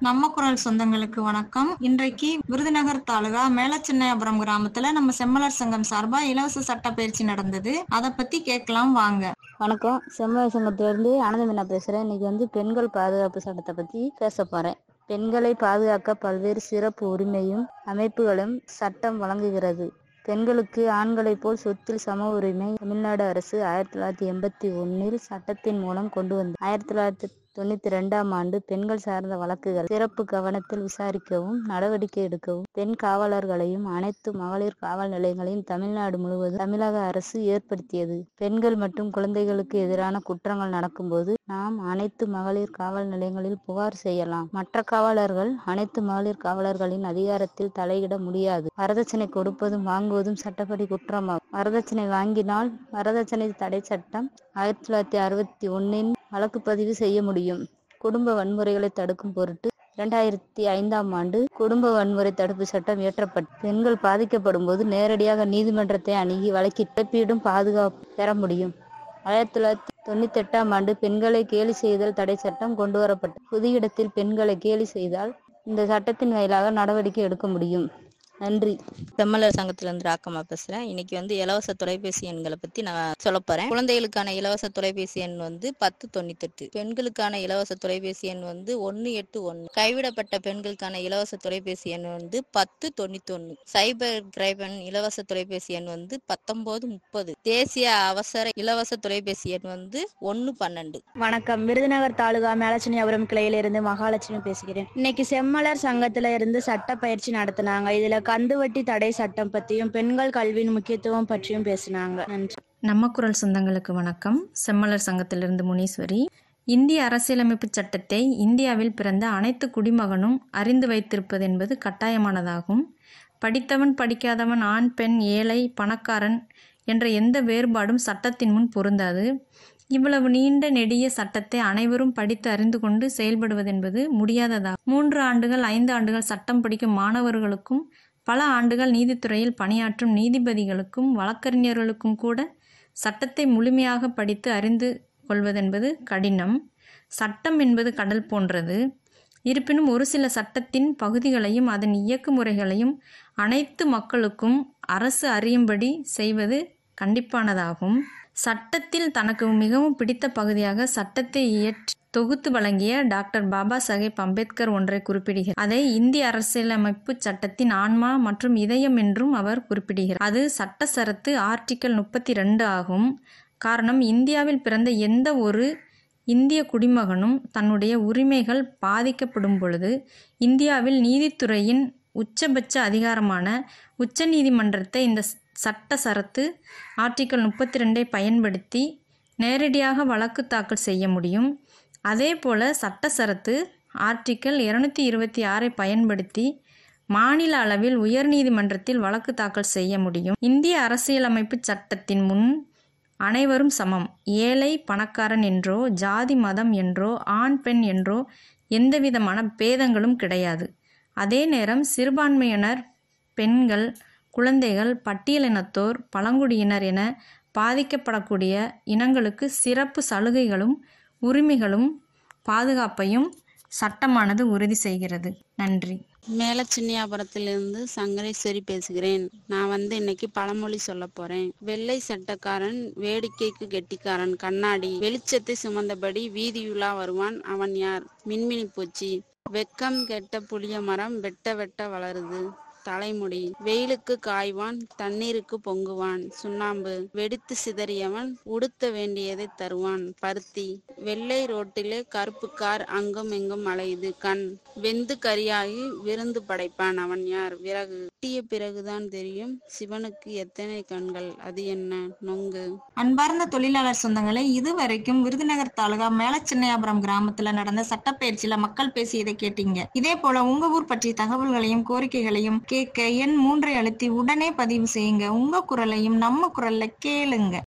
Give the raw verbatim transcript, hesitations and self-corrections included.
நம்ம குரல் சொந்தங்களுக்கு வணக்கம். இன்றைக்கு விருதுநகர் தாலுகா மேலச்சின்னையாபுரம் கிராமத்துல நம்ம செம்மலர் சங்கம் சார்பா இலவச சட்ட பயிற்சி நடந்தது. அதை பத்தி கேட்கலாம் வாங்க. வணக்கம். செம்மலர் சங்கத்துல இருந்து ஆனந்தமீனா பேசுறேன். இன்னைக்கு வந்து பெண்கள் பாதுகாப்பு சட்டத்தை பத்தி பேச போறேன். பெண்களை பாதுகாக்க பல்வேறு சிறப்பு உரிமையும் அமைப்புகளும் சட்டம் வழங்குகிறது. பெண்களுக்கு ஆண்களை போல் சொத்தில் சம உரிமை தமிழ்நாடு அரசு ஆயிரத்தி தொள்ளாயிரத்தி எண்பத்தி ஒன்னில் சட்டத்தின் மூலம் கொண்டு வந்தது. ஆயிரத்தி தொள்ளாயிரத்தி தொண்ணூத்தி ரெண்டாம் ஆண்டு பெண்கள் சார்ந்த வழக்குகள் சிறப்பு கவனத்தில் விசாரிக்கவும் நடவடிக்கை எடுக்கவும் பெண் காவலர்களையும் அனைத்து மகளிர் காவல் நிலையங்களையும் தமிழ்நாடு முழுவதும் தமிழக அரசு ஏற்படுத்தியது. பெண்கள் மற்றும் குழந்தைகளுக்கு எதிரான குற்றங்கள் நடக்கும்போது நாம் அனைத்து மகளிர் காவல் நிலையங்களில் புகார் செய்யலாம். மற்ற காவலர்கள் அனைத்து மகளிர் காவலர்களின் அதிகாரத்தில் தலையிட முடியாது. வரதட்சணை கொடுப்பதும் வாங்குவதும் சட்டப்படி குற்றமாகும். வரதட்சணை வாங்கினால் வரதட்சணை தடை சட்டம் ஆயிரத்தி தொள்ளாயிரத்தி அறுபத்தி ஒன்னின் வழக்கு பதிவு செய்ய முடியும். குடும்ப வன்முறைகளை தடுக்கும் பொருட்டு இரண்டாயிரத்தி ஐந்தாம் ஆண்டு குடும்ப வன்முறை தடுப்பு சட்டம் இயற்றப்பட்டு பெண்கள் பாதிக்கப்படும் போது நேரடியாக நீதிமன்றத்தை அணுகி வழக்கில் இழப்பீடும் பாதுகாப்பு பெற முடியும். ஆயிரத்தி தொள்ளாயிரத்தி தொண்ணூத்தி எட்டாம் ஆண்டு பெண்களை கேலி செய்தல் தடை சட்டம் கொண்டு வரப்பட்டது. பொது இடத்தில் பெண்களை கேலி செய்தால் இந்த சட்டத்தின் வாயிலாக நடவடிக்கை எடுக்க முடியும். நன்றி. செம்மலர் சங்கத்துல இருந்து ராக்கமா பேசுறேன். இன்னைக்கு வந்து இலவச தொலைபேசி எண்களை பத்தி நான் சொல்ல போறேன். குழந்தைகளுக்கான இலவச தொலைபேசி எண் வந்து பத்து தொண்ணூத்தி எட்டு. பெண்களுக்கான இலவச தொலைபேசி எண் வந்து ஒன்னு எட்டு ஒன்னு. கைவிடப்பட்ட பெண்களுக்கான இலவச தொலைபேசி எண் வந்து பத்து தொண்ணூத்தி ஒன்னு. சைபர் கிரைபன் இலவச தொலைபேசி எண் வந்து பத்தொன்பது முப்பது. தேசிய அவசர இலவச தொலைபேசி எண் வந்து ஒன்னு பன்னெண்டு. வணக்கம். விருதுநகர் தாலுகா மேலச்சின்னையாபுரம் கிளையிலிருந்து மகாலட்சுமி பேசுகிறேன். இன்னைக்கு செம்மலர் சங்கத்துல இருந்து சட்ட பயிற்சி நடத்தினாங்க. இதுல கந்துவட்டி தடை சட்டம் பற்றியும் பெண்கள் கல்வியின் முக்கியத்துவம் பற்றியும் பேசினாங்க. நன்றி. நம்ம குரல் சொந்தங்களுக்கு வணக்கம். செம்மலர் சங்கத்திலிருந்து முனீஸ்வரி. இந்திய அரசியலமைப்பு சட்டத்தை இந்தியாவில் பிறந்த அனைத்து குடிமகனும் அறிந்து வைத்திருப்பது என்பது கட்டாயமானதாகும். படித்தவன் படிக்காதவன் ஆண் பெண் ஏழை பணக்காரன் என்ற எந்த வேறுபாடும் சட்டத்தின் முன் பொருந்தாது. இவ்வளவு நீண்ட நெடிய சட்டத்தை அனைவரும் படித்து அறிந்து கொண்டு செயல்படுவதென்பது முடியாததாகும். மூன்று ஆண்டுகள் ஐந்து ஆண்டுகள் சட்டம் படிக்கும் மாணவர்களுக்கும் பல ஆண்டுகள் நீதித்துறையில் பணியாற்றும் நீதிபதிகளுக்கும் வழக்கறிஞர்களுக்கும் கூட சட்டத்தை முழுமையாக படித்து அறிந்து கொள்வதென்பது கடினம். சட்டம் என்பது கடல் போன்றது. இருப்பினும் ஒரு சில சட்டத்தின் பகுதிகளையும் அதன் இயக்குமுறைகளையும் அனைத்து மக்களுக்கும் அரசு அறியும்படி செய்வது கண்டிப்பானதாகும். சட்டத்தில் தனக்கு மிகவும் பிடித்த பகுதியாக சட்டத்தை இயற்றி தொகுத்து வழங்கிய டாக்டர் பாபா சாஹேப் அம்பேத்கர் ஒன்றை குறிப்பிடுகிறார். அதை இந்திய அரசியலமைப்பு சட்டத்தின் ஆன்மா மற்றும் இதயம் என்றும் அவர் குறிப்பிடுகிறார். அது சட்ட சரத்து ஆர்டிக்கல் முப்பத்தி ரெண்டு ஆகும். காரணம், இந்தியாவில் பிறந்த எந்த ஒரு இந்திய குடிமகனும் தன்னுடைய உரிமைகள் பாதிக்கப்படும் பொழுது இந்தியாவில் நீதித்துறையின் உச்சபட்ச அதிகாரமான உச்ச நீதிமன்றத்தை இந்த சட்ட சரத்து ஆர்டிக்கல் முப்பத்தி ரெண்டை பயன்படுத்தி நேரடியாக வழக்கு தாக்கல் செய்ய முடியும். அதே போல சட்ட சரத்து ஆர்டிக்கல் இருநூத்தி இருபத்தி ஆறை பயன்படுத்தி மாநில அளவில் உயர்நீதிமன்றத்தில் வழக்கு தாக்கல் செய்ய முடியும். இந்திய அரசியலமைப்பு சட்டத்தின் முன் அனைவரும் சமம். ஏழை பணக்காரன் என்றோ ஜாதி மதம் என்றோ ஆண் பெண் என்றோ எந்தவிதமான பேதங்களும் கிடையாது. அதே நேரம் சிறுபான்மையினர், பெண்கள், குழந்தைகள், பட்டியலினத்தோர், பழங்குடியினர் என பாதிக்கப்படக்கூடிய இனங்களுக்கு சிறப்பு சலுகைகளும் உரிமைகளும் பாதுகாப்பையும் சட்டமானது உறுதி செய்கிறது. நன்றி. மேலச்சின்னையாபுரத்திலிருந்து சங்கரேஸ்வரி பேசுகிறேன். நான் வந்து இன்னைக்கு பழமொழி சொல்ல போறேன். வெள்ளை சட்டக்காரன் வேடிக்கைக்கு கெட்டிக்காரன் கண்ணாடி, வெளிச்சத்தை சுமந்தபடி வீதியுலா வருவான் அவன் யார்? மின்மினி பூச்சி. வெக்கம் கெட்ட புளிய மரம் வெட்ட வெட்ட வளருது தலைமுடி. வெயிலுக்கு காய்வான் தண்ணீருக்கு பொங்குவான் சுண்ணாம்பு. வெடித்து சிதறியவன் உடுத்த வேண்டியதை தருவான் பருத்தி. வெள்ளை ரோட்டிலே கருப்பு கார் அங்கும் எங்கும் அலையுது கண். வெந்து கரியாகி விருந்து படைப்பான் அவன் யார்? விறகு. வெட்டிய பிறகுதான் தெரியும் சிவனுக்கு எத்தனை கண்கள், அது என்ன? நொங்கு. அன்பார்ந்த தொழிலாளர் சொந்தங்களை, இதுவரைக்கும் விருதுநகர் தாலுகா மேலச்சின்னையாபுரம் கிராமத்துல நடந்த சட்டப்பயிற்சியில மக்கள் பேசியதை கேட்டீங்க. இதே போல உங்க ஊர் பற்றிய தகவல்களையும் கோரிக்கைகளையும் கேட்க எண் மூன்றை அழுத்தி உடனே பதிவு செய்யுங்க. உங்க குரலையும் நம்ம குரல்ல கேளுங்க.